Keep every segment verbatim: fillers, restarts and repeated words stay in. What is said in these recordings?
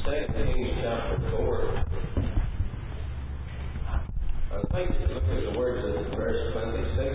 Second Kings chapter four. I'd like to look at the words of verse twenty-six.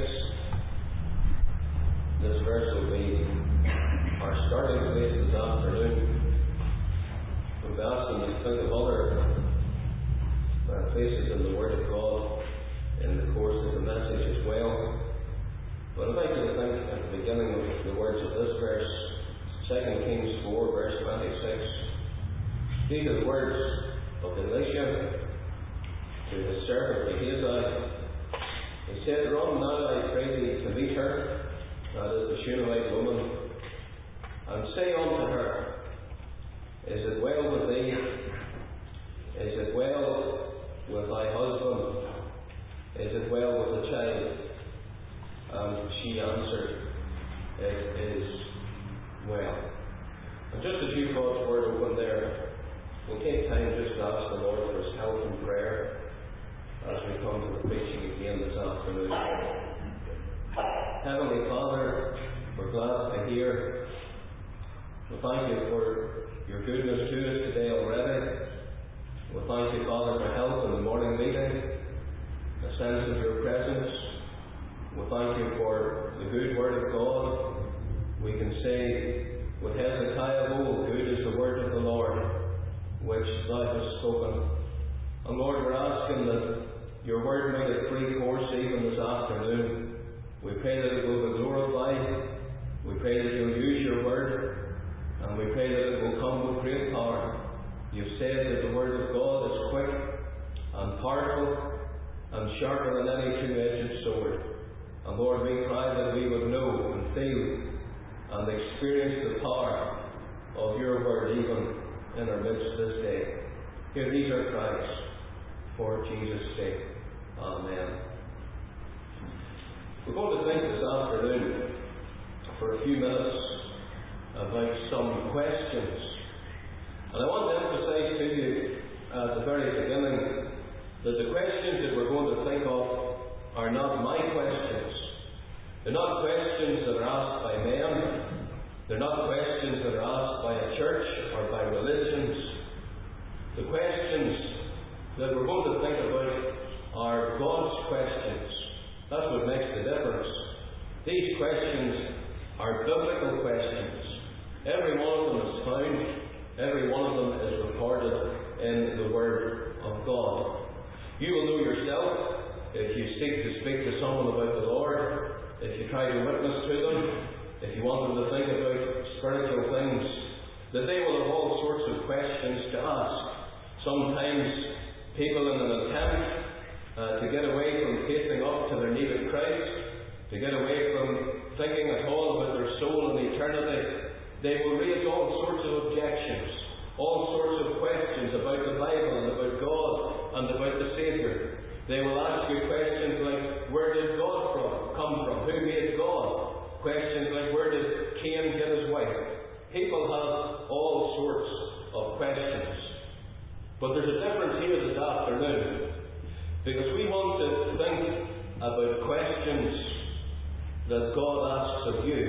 This verse will be our starting place this afternoon. We'll be asking you to think of other uh, places in the Word of God in the course of the message as well. But I'd like you to think at the beginning of the words of this verse, Second Kings four, verse twenty-six. These are the words of Elisha to his servant Gehazi. He said, "Run now, I pray thee, to meet her," that is the Shunammite woman, "and say unto her, Is it well with thee? Is it well with thy husband? Is it well with the child?" And she answered, "It is well." And just as you God's word open there, we'll take time just to ask the Lord for His help in prayer as we come to the preaching again this afternoon. Heavenly Father, we're glad to hear. We thank you for your goodness to us today already. We thank you, Father, for help in the morning meeting, a sense of your presence. We thank you for the good word of God. We can say with Hezekiah of old, "Good is the word of the Lord, which thou hast spoken." And Lord, we're asking that your word might have free course even this afternoon. We pray that it will be glorified. We pray that you'll use your word, and we pray that it will come with great power. You've said that the word of God is quick and powerful and sharper than any two-edged sword. And Lord, we cry that we would know and feel and experience the power of your word even in our midst this day. Hear these our cries for Jesus' sake. Amen. We're going to think this afternoon for a few minutes about some questions. And I want to emphasize to you at the very beginning that the questions that we're going to think of are not my questions. They're not questions that are asked by men. They're not questions that are asked by a church or by religions. The questions that we're going to think about are God's questions. That's what makes the difference. These questions are biblical questions. Every one of them is found. Every one of them is recorded in the Word of God. You will know yourself if you seek to speak to someone about the Lord, if you try to witness to them, if you want them to think about spiritual things, that they will have all sorts of questions to ask. Sometimes people in an attempt uh, to get away from facing up to their need of Christ, to get away from thinking at all about their soul and eternity, they will raise all sorts of objections, all sorts of questions about the Bible and about God and about the Saviour. They will ask you questions like, where did God from, come from? Who made God? Questions like, where did Cain get his wife? People have all sorts of questions. But there's a difference here this afternoon, because we want to think about questions that God asks of you.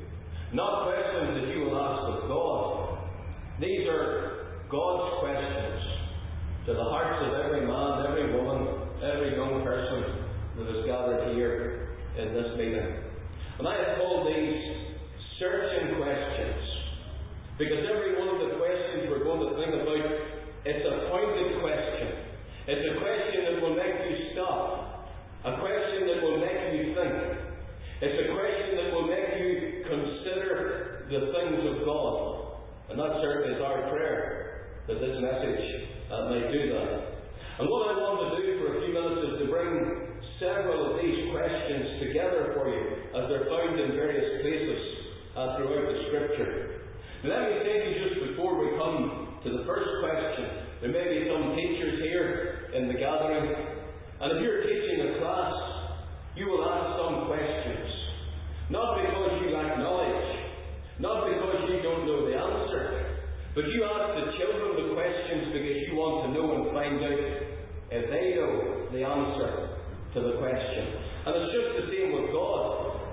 Not questions that you will ask of God. These are God's questions to the hearts of every man, every woman, every young person that is gathered here in this meeting. And I have called these searching questions, because every one of the questions we're going to think about, it's a pointed question. It's a question that will make you stop. A question that will make you think. It's a question that will make you consider the things of God. And that certainly is our prayer, that this message uh, may do that. And what I want to do for a few minutes is to bring several of these questions together for you, as they're found in various places uh, throughout the Scripture. Now, let me say to you just before we come to the first question, there may be some teachers here in the gathering, and if you're teaching a class, you will ask some questions. Not because you lack knowledge, not because you don't know the answer, but you ask the children the questions because you want to know and find out if they know the answer to the question. And it's just the same with God.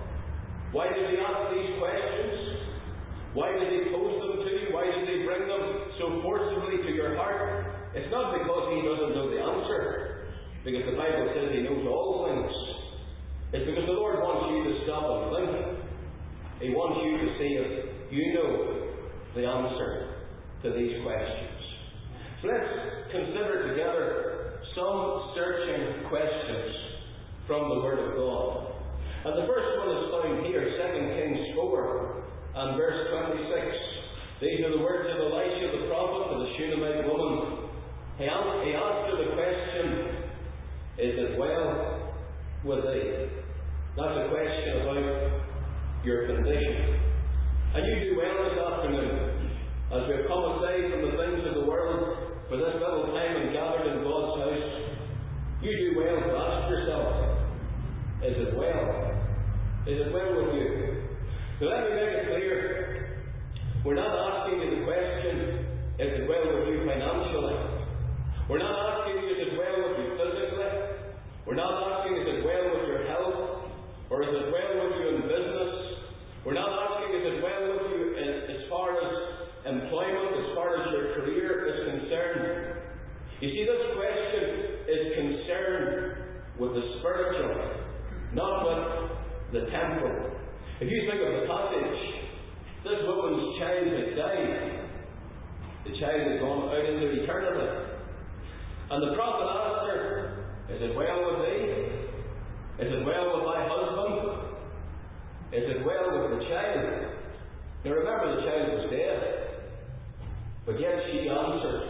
Why does He ask these questions? Why does He pose them to you? Why does He bring them so forcibly to your it's not because he doesn't know the answer, because the Bible says he knows all things. It's because the Lord wants you to stop and think. He wants you to see if you know the answer to these questions. So let's consider together some searching questions from the Word of God. And the first one is found here, Second Kings four and verse twenty-six. These are the words of Elisha the prophet to the Shunammite woman. He asked, he asked her the question, is it well with thee? That's a question about your condition. And you do well this afternoon, as we have come aside from the things of the world for this little time and gathered in God's house. You do well to ask yourself, is it well? Is it well with you? Now let me make it clear. We're not asking you the question, is it well with you financially? We're not asking you, is it well with you physically? We're not asking, is it well with your health? Or is it well with you in business? We're not asking, is it well with you in, as far as employment, as far as your career is concerned? You see, this question is concerned with the spiritual, not with the temporal. If you think of the passage, this woman's child had died. The child had gone out into eternity. And the prophet asked her, is it well with thee? Is it well with thy husband? Is it well with the child? Now remember, the child was dead. But yet she answered,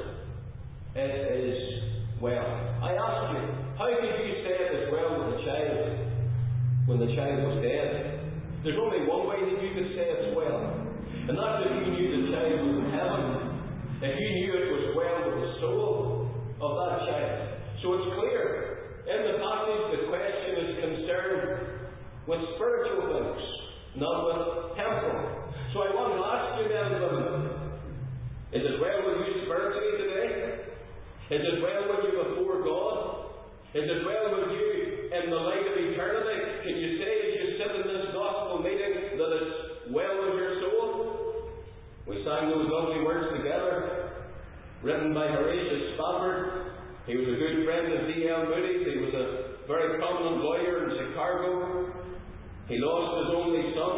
it is well. I ask you, how could you say it is well with the child when the child was dead? There's only one way that you could say it's well. And that's if you knew the child was in heaven. If you knew it was well with the soul of that child. So it's clear. In the passage, the question is concerned with spiritual things, not with temporal. So I want to ask you then, women, is it well with you spiritually today? Is it well with you before God? Is it well with you in the light of eternity? Can you say as you sit in this gospel meeting that it's well with your soul? We sang those lovely words together, written by Horatius Spafford. He was a good friend of D L Moody's. He was a very prominent lawyer in Chicago. He lost his only son,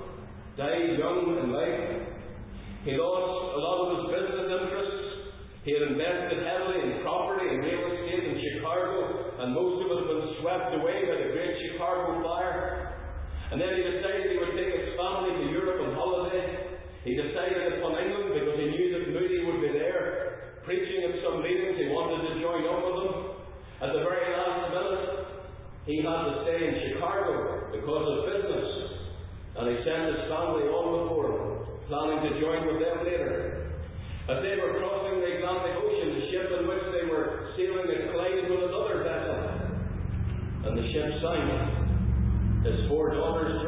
died young in life. He lost a lot of his business interests. He had invested heavily in property and real estate in Chicago, and most of it had been swept away by the Great Chicago Fire. And then he decided he would take his family to Europe on holiday. He decided upon England because he knew that Moody would be there, preaching at some meetings. He wanted to join up with them. At the very last minute, he had to stay in Chicago because of business. And he sent his family on before him, planning to join with them later. As they were crossing the Atlantic Ocean, the ship in which they were sailing had collided with another vessel. And the ship sank. His four daughters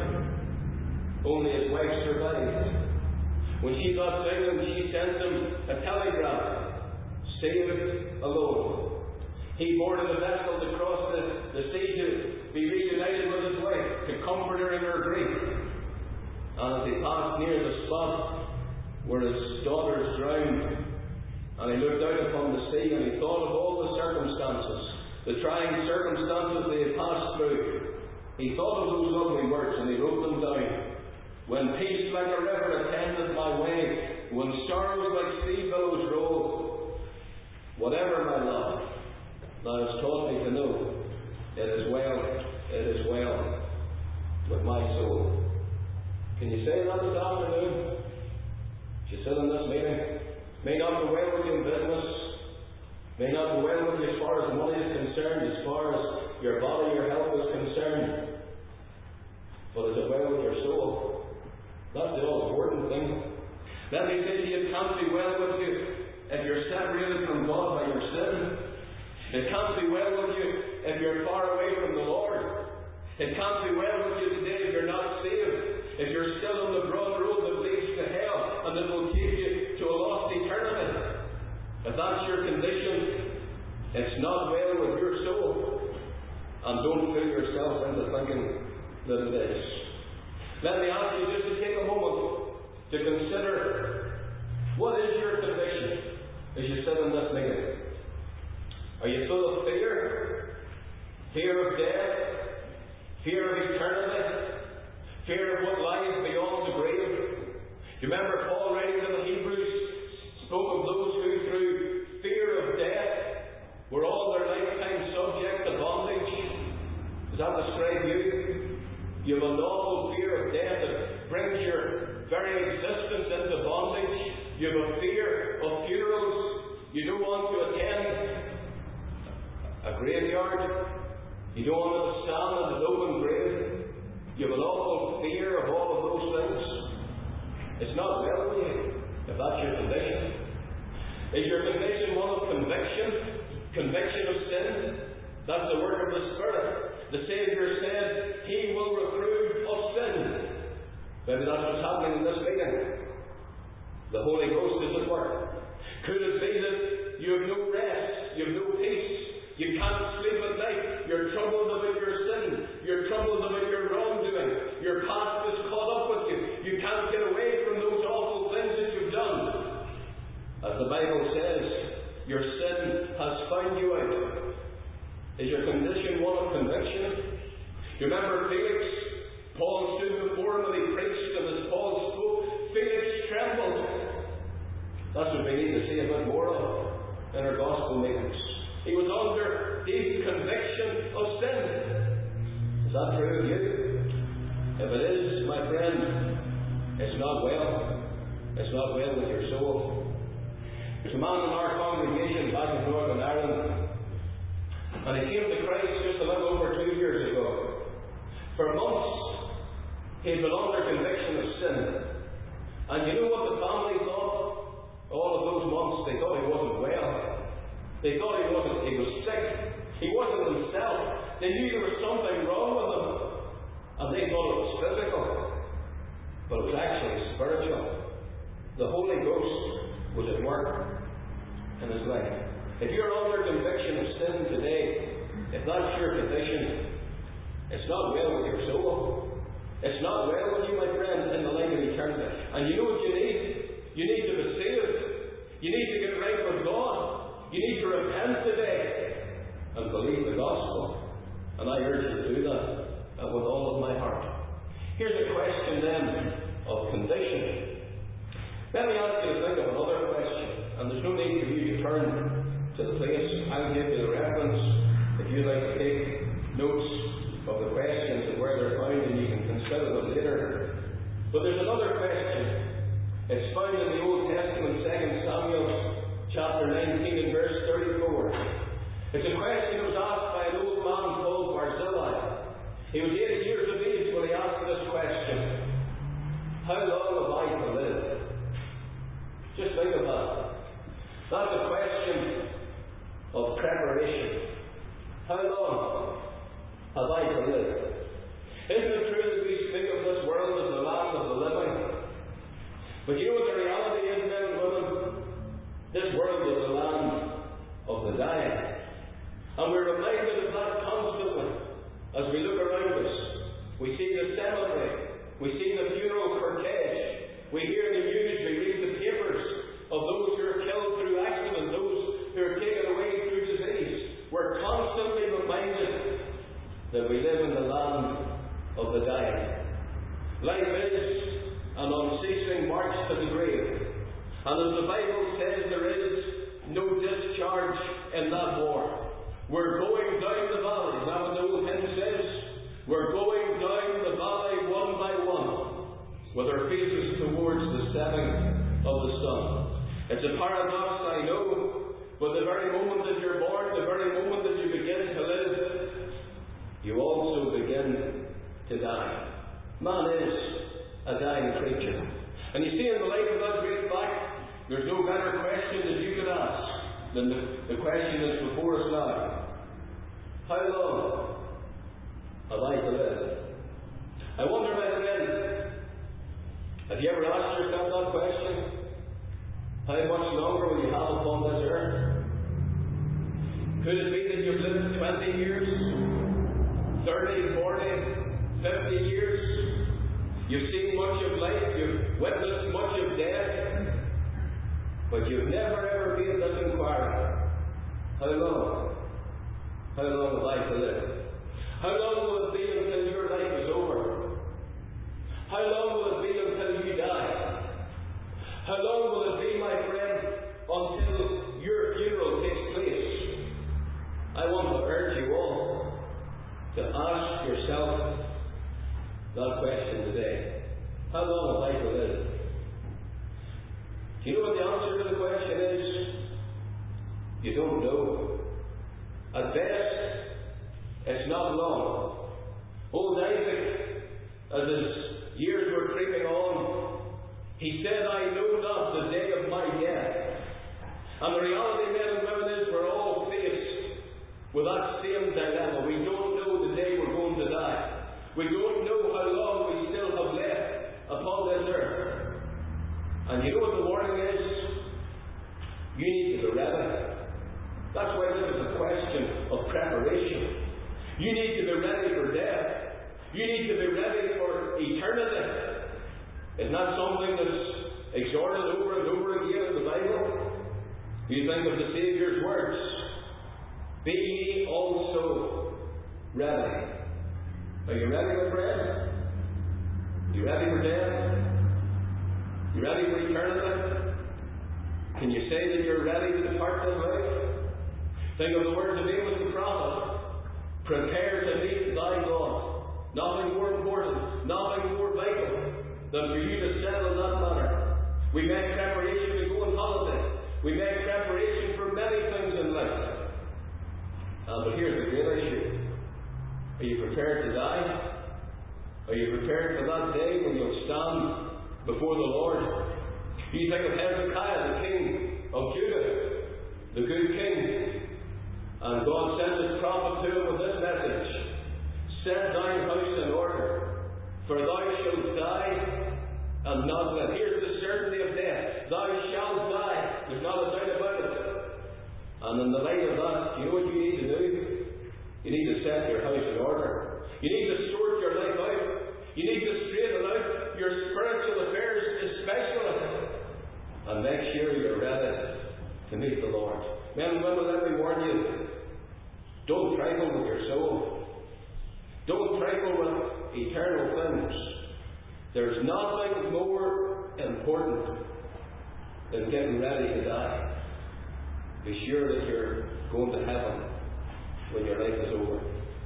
drowned. Only his wife survived. When she got to England, she sent him a telegram, saved alone. He boarded a vessel to cross the, the sea to be reunited with his wife, to comfort her in her grief. And as he passed near the spot where his daughters drowned, and he looked out upon the sea, and he thought of all the circumstances, the trying circumstances they had passed through. He thought of those lovely words, and he wrote them down. When peace like a river attendeth my way, when sorrows like sea billows roll, whatever my love, thou hast taught me to know, it is well, it is well with my soul. Can you say that this afternoon? You sit in this meeting, may not go well with you in business, may not go well with you as far as money is concerned, as far as your body, your health is concerned, but is it well with your soul? That's the all important thing. Let me say to you, it can't be well with you if you're separated from God by your sin. It can't be well with you if you're far away from the Lord. It can't be well with you today if you're not saved, if you're still on the broad road that leads to hell and that will take you to a lost eternity. If that's your condition, it's not well with your soul. And don't fool yourself into thinking that it is. Let me ask you just to take a moment to consider, what is your condition as you sit in this meeting? fear of funerals. You don't want to attend a graveyard. You don't want to stand at an open grave. You have an awful fear of all of those things. It's not well with you if that's your condition. Is your condition one of conviction? Conviction of sin? That's the work of the Spirit. The Saviour said, He will reprove of sin. Maybe that's what's happening in this meeting. The Holy Ghost is at work. Could it be that you have no rest, you have no peace, you can't sleep at night, you're troubled about your sin, you're troubled about your wrongdoing, your past is caught up with you, you can't get away from those awful things that you've done. As the Bible says, your sin has found you out. Is your condition one of conviction? You remember Felix? Paul stood before him and he preached, and as Paul spoke, Felix trembled. That's what we need to see a bit more of in our gospel meetings. He was under deep conviction of sin. Is that true of you? If it is, my friend, it's not well. It's not well with your soul. There's a man in our congregation back in Northern Ireland, and he came to Christ just a little over two years ago. For months, he had been under conviction of sin. And you know what the family thought? All of those months, they thought he wasn't well. They thought he wasn't, he was sick. He wasn't himself. They knew there was something wrong with him. And they thought it was physical. But it was actually spiritual. The Holy Ghost was at work in his life. If you're under conviction of sin today, if that's your condition, it's not well with your soul. It's not well with you, my friend, in the light of eternity. And you know what you need? You need to be saved. You need to get right with God. You need to repent today and believe the gospel. And I urge you to do that uh, with all of my heart. Here's a question then of condition. Let me ask you to think of another question. And there's no need for you to turn to the place. I'll give you the reference if you'd like to take notes of the questions and where they're found, and you can consider them later. But there's another question. It's found in the Old Testament, Second Samuel chapter nineteen and verse thirty-four. It's a question that was asked by an old man called Barzillai. He was eighty years of age when he asked this question. How long have I to live? Just think of that. That's a question of preparation. How long have I to live? Isn't it true that we speak of this world as the land of the living? But you know what the reality is, men and women? This world is the land of the dying. And we're reminded of that constantly as we look around us. We see the cemetery, we see the funeral cortege, we hear the news, we read the papers of those who are killed through accident, those who are taken away through disease. We're constantly reminded that we live in the land of the dying. Life is an unceasing march to the grave. And as the Bible says, there is no discharge in that war. We're going down the valley. Is that what the old hymn says? We're going down the valley one by one, with our faces towards the setting of the sun. It's a paradox, I know, but the very moment that you're born, the very moment that you begin to live, you also begin to die. Man is a dying creature. And you see, in the light of that great fact, there's no better question that you could ask than the, the question that's before us now. How long have I to live? I wonder, my friend, have you ever asked yourself that question? How much longer will you have upon this earth? Could it be that you've lived twenty years, thirty, forty, fifty years? You've seen much of life, you've witnessed much of death, but you've never ever made this inquiry. How long? How long have I to live? How long will it be until your life is over? How long will it be until you die? How long will it be, my friend, until your funeral takes place? I want to urge you all to ask yourself that question today. How long have I to live? Do you know what the answer to the question And the reality, men and women, is we're all faced with that same dilemma. We don't know the day we're going to die. We don't know how long we still have left upon this earth. And you know what the warning is? You need to be ready. That's why this is a question of preparation. You need to be ready for death. You need to be ready for eternity. It's not something that's exhorted over and over again in the Bible. You think of the Saviour's words. Be ye also ready. Are you ready, my friend? You ready for death? You ready for eternity? Can you say that you're ready to depart this life? Think of the words of Amos the prophet. Prepare to meet thy God. Nothing more important, nothing more vital than for you to settle that matter. We make preparation to go on holiday. We make preparation for many things in life. Uh, but here's the great issue. Are you prepared to die? Are you prepared for that day when you'll stand before the Lord? You think of Hezekiah, the king of Judah, the good king. And God sent his prophet to him with this message. Set thine house in order, for thou shalt die and not live. Here's the certainty of death. Thou shalt die. There's not a doubt about it. And in the light of that, you know what you need to do? You need to set your house in order. You need to sort your life out. You need to straighten out your spiritual affairs especially. And make sure you're ready to meet the Lord. Men and women, let me warn you. Don't trifle with your soul. Don't trifle with eternal things. There's nothing more important than getting ready to die. Be sure that you're going to heaven when your life is over.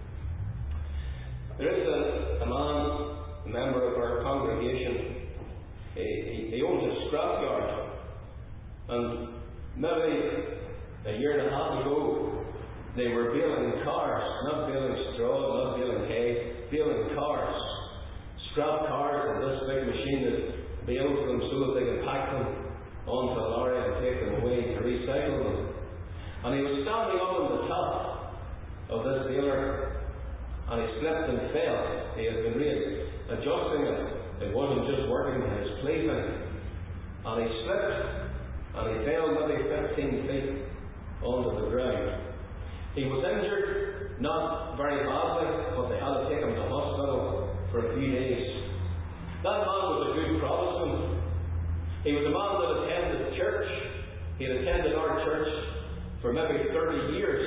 There is a, a man, a member of our congregation. He, he, he owns a scrapyard. And maybe a year and a half ago, they were baling cars, not baling straw, not baling hay, baling cars. Scrap cars and this big machine that bales them so that they can pack them onto a lorry and take them away to recycle them. And he was standing up on the top of this baler and he slipped and fell. He had been really adjusting it. It wasn't just working his plaything. And he slipped and he fell maybe fifteen feet onto the ground. He was injured, not very badly, but they had to take him to hospital for a few days. That man was a good Protestant. He was a man that attended church. He had attended our church for maybe thirty years.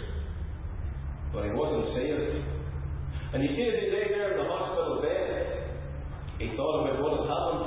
But he wasn't saved. And you see, as he lay there in the hospital bed, he thought about what had happened.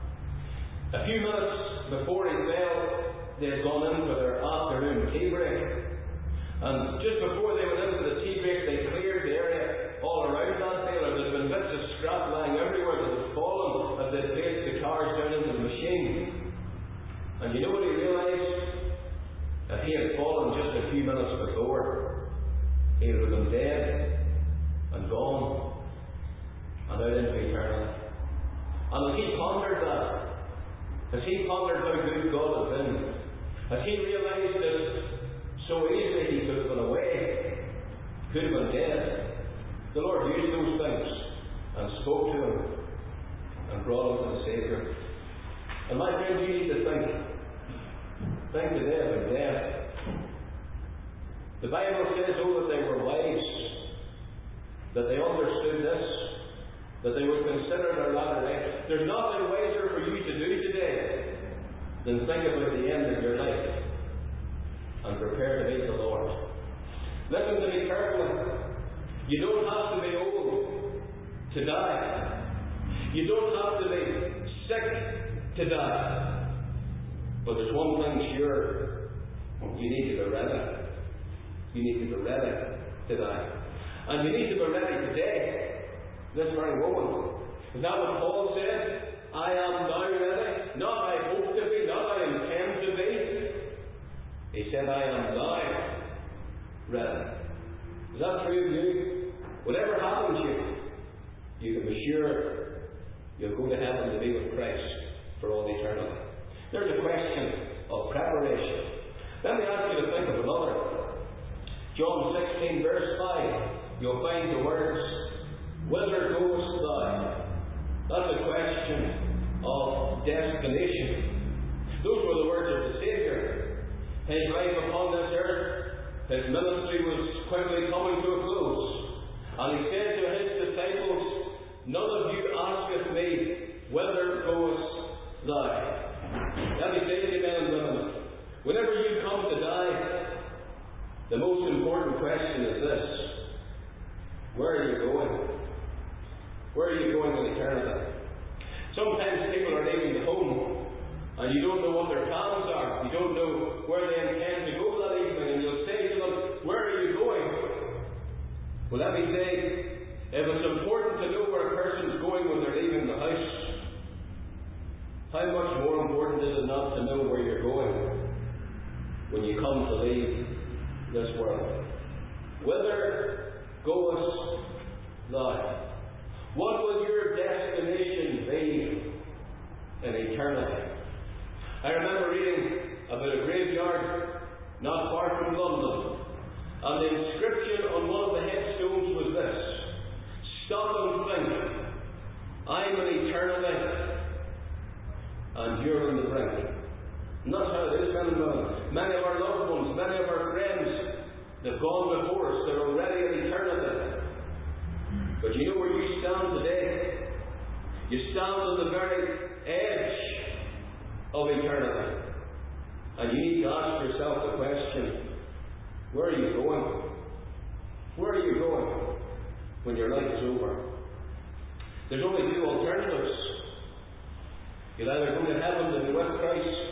A few minutes before he fell, they had gone in for their afternoon tea break. And just before they went into the tea break, they cleared the area all around that baler. There'd been bits of scrap lying everywhere that had fallen as they placed the cars down into the machine. And you know what he realised? If he had fallen just a few minutes before, he would have been dead and gone and out into eternity. And as he pondered that, as he pondered how good God had been, as he realised that so easily he could have gone away, could have been dead, the Lord used those things and spoke to him and brought him to the Saviour. And my friend, you need to think. Think today about death. The Bible says, oh, that they were wise, that they understood this, that they would consider their latter end. There's nothing wiser for you to do today than think about the end of your life and prepare to meet the Lord. Listen to me carefully. You don't have to be old to die. You don't have to be sick to die. But there's one thing sure. You need to be ready. You need to be ready to die. And you need to be ready today, this very moment. Is that what Paul said? I am now ready. Not I hope to be, not I intend to be. He said, I am now ready. Is that true of you? Whatever happens to you, you can be sure you'll go to heaven to be with Christ for all eternity. There's a question of preparation. John sixteen, verse five, you'll find the words, "Whither goest thou?" That's a question of destination. Those were the words of the Saviour. His life upon this earth, his ministry was quickly coming to a close. And he said to his disciples, "None of you asketh me, whither goest thou?" Let me say to you, men and women, whenever you come to die, the most important question is this: where are you going? Where are you going in eternity? Sometimes people are leaving home and you don't know what their plans are. You don't know where they intend to go that evening, and you'll say to them, "Where are you going?" Well, let me say, if it's important to know where a person's going when they're leaving the house, how much more important is it not to know where you're going when you come to leave this world? Whither goest thou? What will your destination be in eternity? I remember reading about a graveyard not far from London, and the inscription on one of the headstones was this: "Stop and think, I'm in eternity, and you're on the brink." And that's how it is, men and women. Many of our loved ones, many of our friends, they've gone before us, they're already in eternity. But you know where you stand today? You stand on the very edge of eternity. And you need to ask yourself the question, where are you going? Where are you going when your life is over? There's only two alternatives. You'll either go to heaven to be with Christ,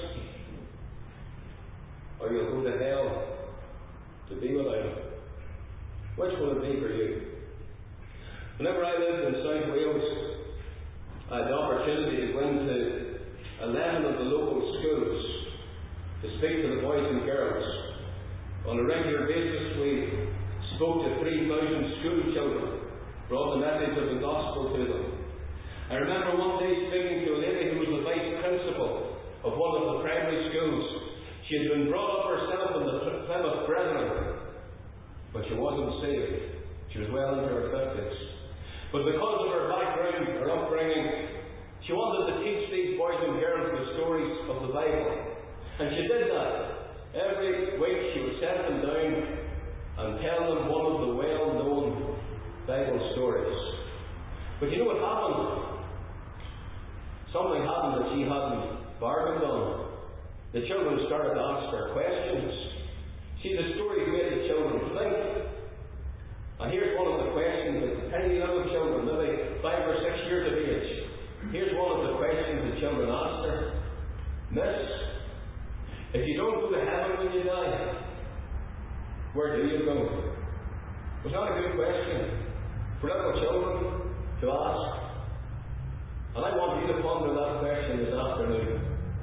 or you'll go to hell to be without Him. Which will it be for you? Whenever I lived in South Wales, I had the opportunity to go into eleven of the local schools to speak to the boys and girls. On a regular basis, we spoke to three thousand school children, brought the message of the gospel to them. I remember one day speaking to a lady who was the vice principal of one of the primary schools. She had been brought up herself in the Plymouth Brethren, but she wasn't saved. She was well into her fifties. But because of her background, her upbringing, she wanted to teach these boys and girls the stories of the Bible. And she did that. Every week she would set them down and tell them one of the well-known Bible stories. But you know what happened? Something happened that she hadn't bargained on. The children started to ask her questions. See, the stories made the children think. And here's one of the questions that the tiny little children, maybe five or six years of age, here's one of the questions the children asked her. "Miss, if you don't go to heaven when you die, where do you go?" Was that a good question for little children to ask? And I want you to ponder that question this afternoon.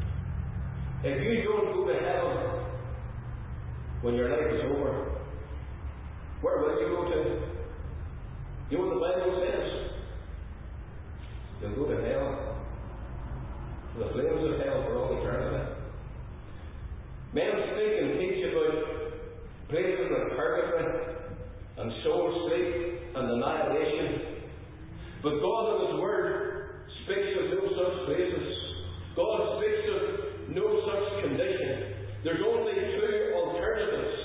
If you don't go to heaven when your life is over, where will you go to? You know what the Bible says? You'll go to hell, to the flames of hell for all eternity. Men speak and teach about places like purgatory and soul sleep and annihilation. But God in His Word speaks of no such places. God speaks of no such condition. There's only two alternatives.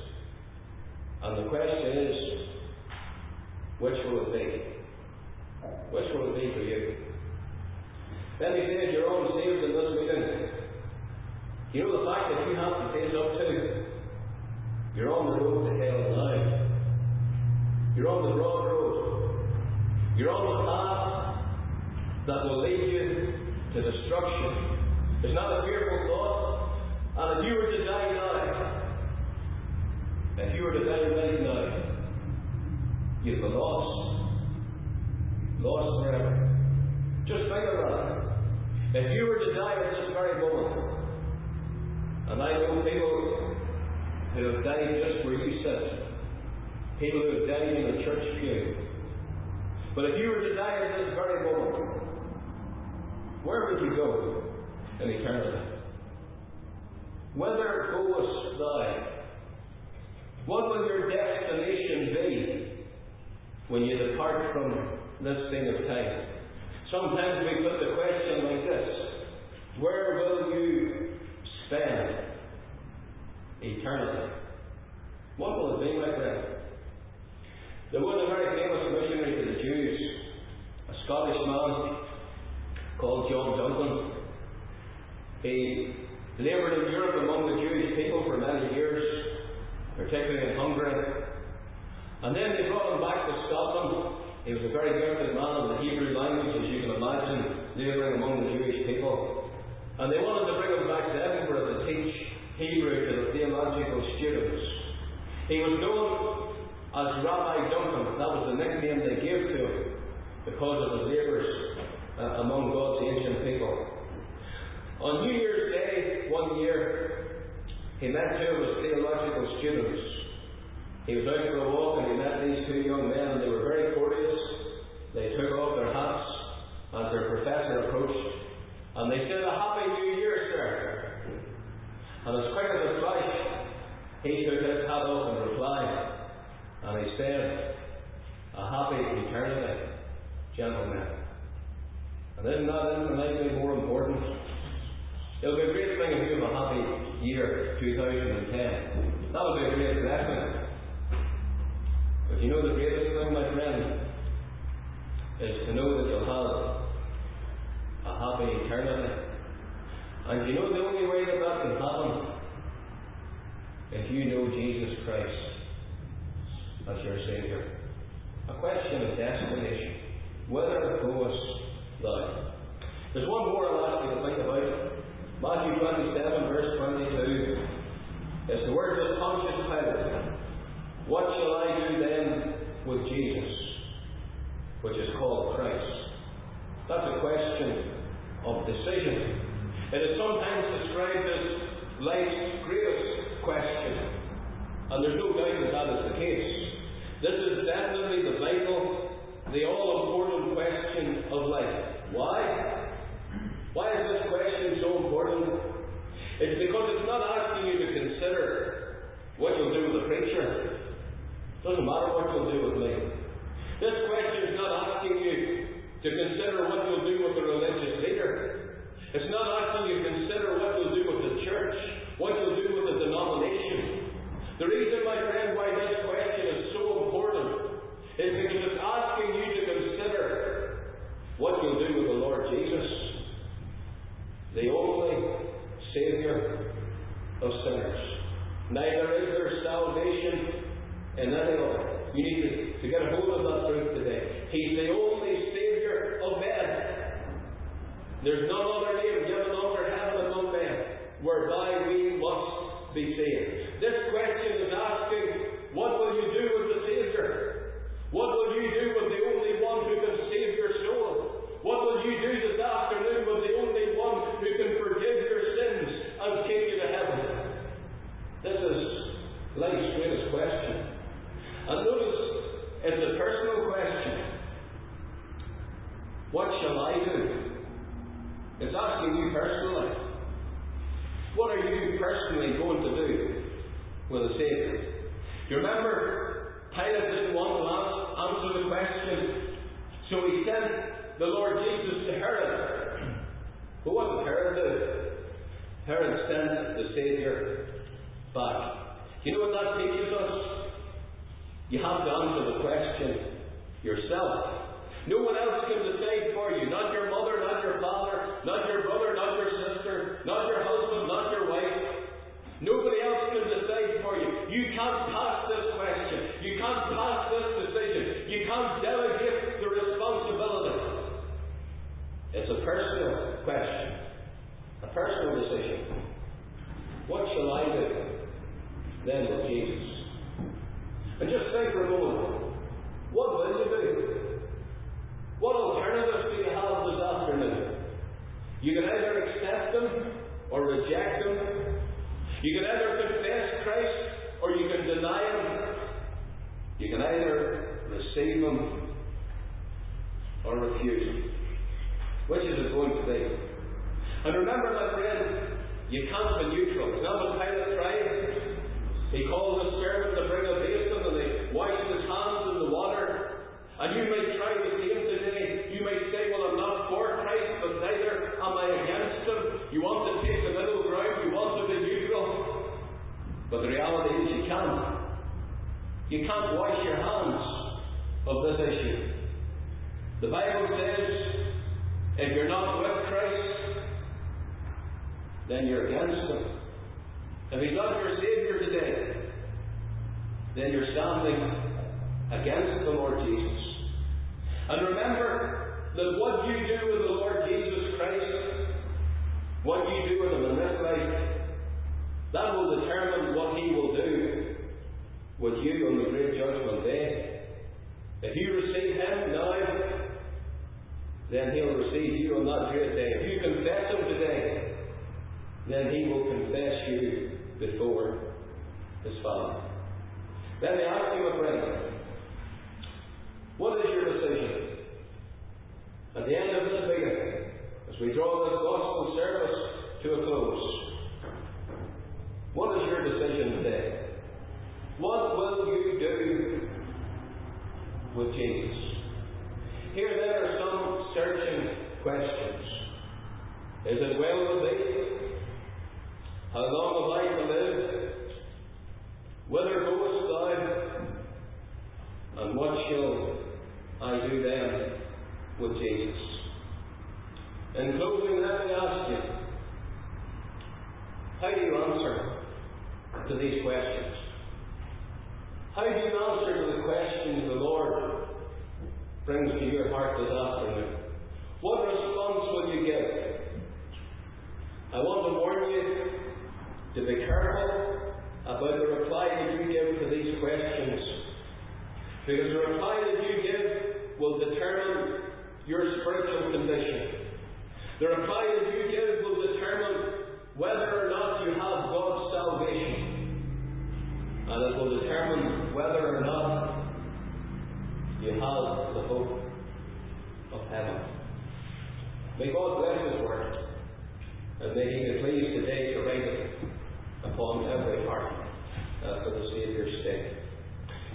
And the question is, which will it be? Which will it be for you? Let me say, if you're unsaved in this meeting, you know the fact that you have to face up to, you're on the road to hell now. You're on the broad road. You're on the path that will lead you to destruction. It's not a fearful thought. And if you were to die now, if you were to die right now, you'd be lost. Lost forever. Just think about it. If you were to die at this very moment, and I know people who have died just where you sit, people who have died in the church pew, but if you were to die at this very moment, where would you go in eternity? Whither goest thou? What will your destination be when you depart from this thing of time? Sometimes we put the question like this: where will you spend eternity? What will it be, my friend? There was a very famous missionary to the Jews, a Scottish man called John Duncan. He laboured in Europe among the Jewish people for many years, particularly in Hungary. And then they brought him back to Scotland. He was a very gifted man in the Hebrew language, as you can imagine, labouring among the Jewish people. And they wanted to bring him back to Edinburgh to teach Hebrew to the theological students. He was known as Rabbi Duncan. That was the nickname they gave to him because of his labours uh, among God's ancient people. On New Year's Day one year, he met two of his theological students. He was out for a walk and he met these two young men, and they were very courteous. They took off their hats as their professor approached, and they said, "A happy New Year, sir." And as quick as a flash, he took his hat off in reply. And he said, "A happy eternity, gentlemen." And isn't that infinitely more important? It'll be a great thing if you have a happy year two thousand ten. That would be a great blessing. But you know the greatest thing, my friend, is to know that you'll have a happy eternity. And you know the only way that that can happen? If you know Jesus Christ as your Saviour. A question of destination. Whither goest thou? There's one more I'll ask you to think about. Matthew twenty-seven, verse twenty-two. It's the words of Pontius Pilate. What shall I do then with Jesus, which is called Christ? That's a question of decision. It is sometimes described as life's greatest question. And there's no doubt that that is the case. This is definitely the vital, the all-important question of life. Why? Why is this question so important? It's because it's not asking you to consider what you'll do with the preacher. It doesn't matter what you'll do with me. This question is not asking you to consider what you'll do with the religious leader. It's not asking you to consider what you'll do with the church, what you'll do with the denomination. The reason, my friend, why this question is so important is because it's asking you to consider what you'll do with the Lord Jesus, the only Saviour of sinners. Neither is there salvation in any other. You need to, to get a hold of that truth today. He's the only Saviour of men. There's none other name given under heaven among men whereby we must be saved. This question is asking, what will you do with the Saviour? What will you do with the only one who can save your soul? What will you do this afternoon with the only one who can forgive your sins and take you to heaven? This is life's greatest question. And notice, it's a personal question. What shall I do? It's asking you personally. What are you personally going to do with a Saviour? You remember, Pilate didn't want to answer the question, so he sent the Lord Jesus to Herod. But what did Herod do? Herod sent the Saviour back. You know what that teaches us? You have to answer the question yourself. No one else can decide for you. Not your mother, not your father, not your brother, not your sister, not your husband, not your wife. Nobody else can decide for you. You can't pass this question. You can't pass this decision. You can't delegate the responsibility. It's a personal question. A personal decision. What shall I do then with Jesus? And just think for a moment. What will you do? What alternatives do you have this afternoon? You can either accept them or reject them. You can either confess Christ or you can deny Him. You can either receive Him or refuse Him. Which is it going to be? And remember, my friend, you can't be neutral. It's not what Pilate tried. He called the servant to bring But the reality is you can't. You can't wash your hands of this issue. The Bible says, if you're not with Christ, then you're against Him. If He's not your Saviour today, then you're standing against the Lord Jesus. And remember that what you do with the Lord Jesus Christ, what you do with Him in this life, that will determine what He will do with you on the great judgment day. If you receive Him now, then He'll receive you on that great day. If you confess Him today, then He will confess you before His Father. Let me ask you, my friend, what is your decision? At the end of this meeting, as we draw this gospel service to a close, what is your decision today? What will you do with Jesus? Here then are some searching questions. Is it well with thee? How long have I to live? Whither goest thou? And what shall I do then with Jesus? In closing, let me ask you, how do you answer to these questions? How do you answer to the questions the Lord brings to your heart this afternoon? What response will you give? I want to warn you to be careful about the reply that you give to these questions, because the reply that you give will determine your spiritual condition. The reply that you give will determine whether or not you have God's salvation. And it will determine whether or not you have the hope of heaven. May God bless His word, and may He be pleased today to write it